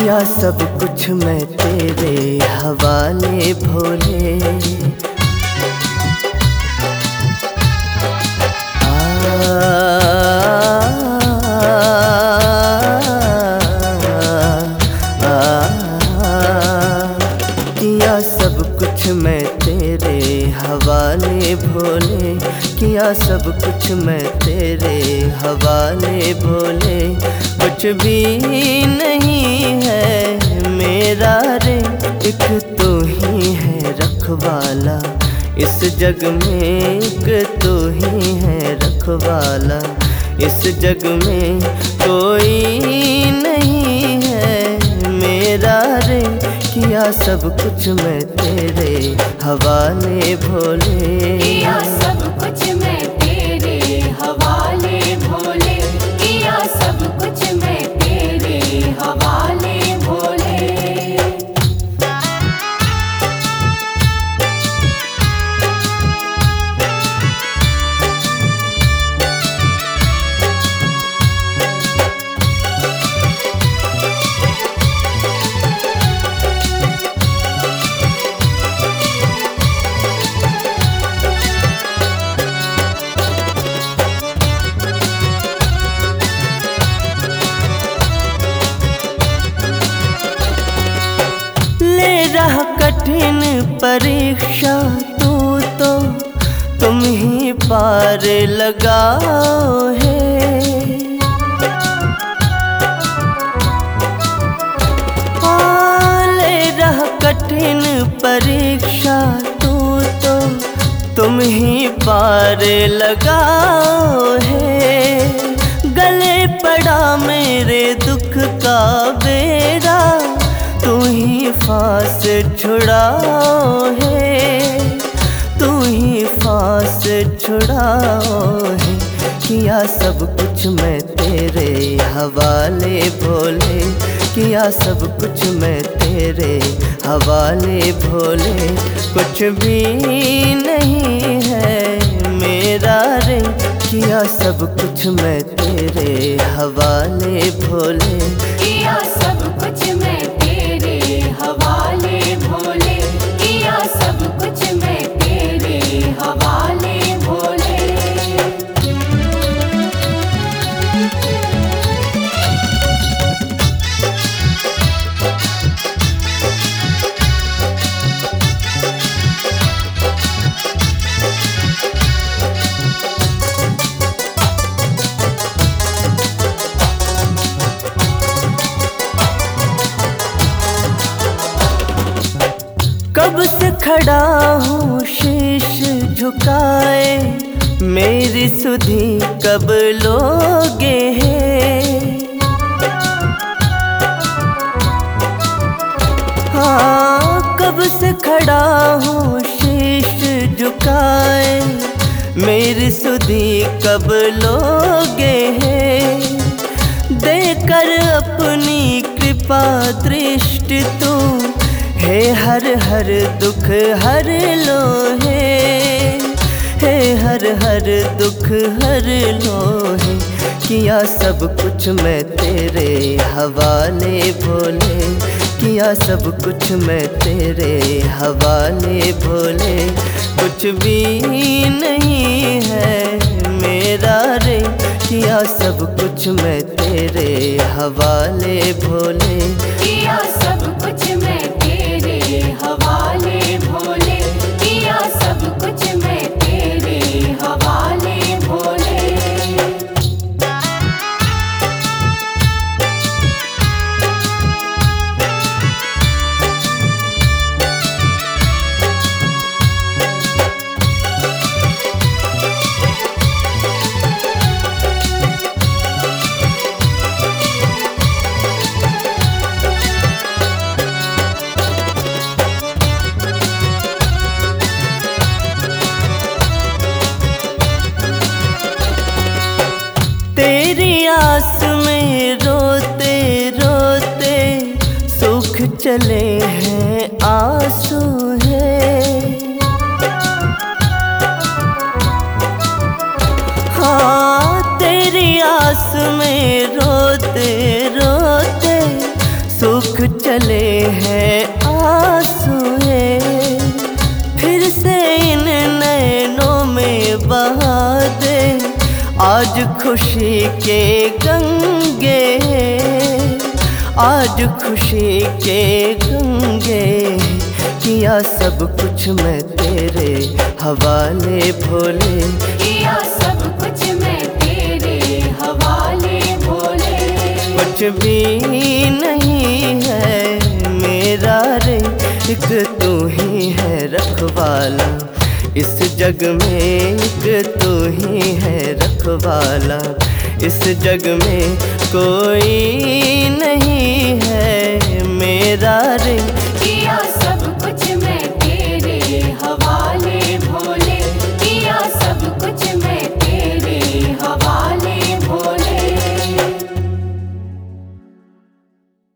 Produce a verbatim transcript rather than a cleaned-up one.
किया सब कुछ मैं तेरे हवाले भोले। किया सब कुछ मैं तेरे हवाले भोले, किया सब कुछ मैं तेरे हवाले भोले। कुछ भी नहीं है मेरा रे, एक तो ही है रखवाला इस जग में, एक तो ही है रखवाला इस जग में। कोई नहीं है मेरा रे, किया सब कुछ मैं तेरे हवाले भोले। किया सब कुछ मैं तेरे हवाले भोले, किया सब कुछ मैं तेरे हवाले भोले। रह कठिन परीक्षा तू तो तुम ही पार लगाओ है। ले रह कठिन परीक्षा तू तो तुम ही पार लगाओ है। गले पड़ा मेरे दुख का बेड़ा, तू ही फांस छुड़ाओ है, तू ही फांस छुड़ाओ है। किया सब कुछ मैं तेरे हवाले भोले, किया सब कुछ मैं तेरे हवाले भोले। कुछ भी नहीं है मेरा रे, किया सब कुछ मैं तेरे हवाले भोले। किया सब कुछ मैं तेरे हवाले भोले, किया सब कुछ मैं तेरे हवाले भोले। कब से खड़ा हूँ शीश झुकाए, मेरी सुधि कब लोगे है। हाँ कब से खड़ा हूँ शीश झुकाए, मेरी सुधि कब लोगे है। देकर अपनी कृपा दृष्टि तू हे हर हर दुख हर लो है, हे हर हर दुख हर लो है। किया सब कुछ मैं तेरे हवाले भोले, किया सब कुछ मैं तेरे हवाले भोले। कुछ भी नहीं है मेरा रे, किया सब कुछ मैं तेरे हवाले भोले। किया सब कुछ मैं तेरे हवाले भोले, किया सब कुछ मैं तेरे हवाले भोले। तेरी आस में रोते रोते सुख चले हैं आंसू है। हाँ तेरी आस में रोते रोते सुख आज खुशी के गंगे, आज खुशी के गंगे, किया सब कुछ मैं तेरे हवाले भोले। किया सब कुछ मैं तेरे हवाले भोले। कुछ भी नहीं है मेरा रे, एक तू ही है रखवाला, इस जग में एक तू ही है रखवाला। इस जग में कोई नहीं है मेरा रे,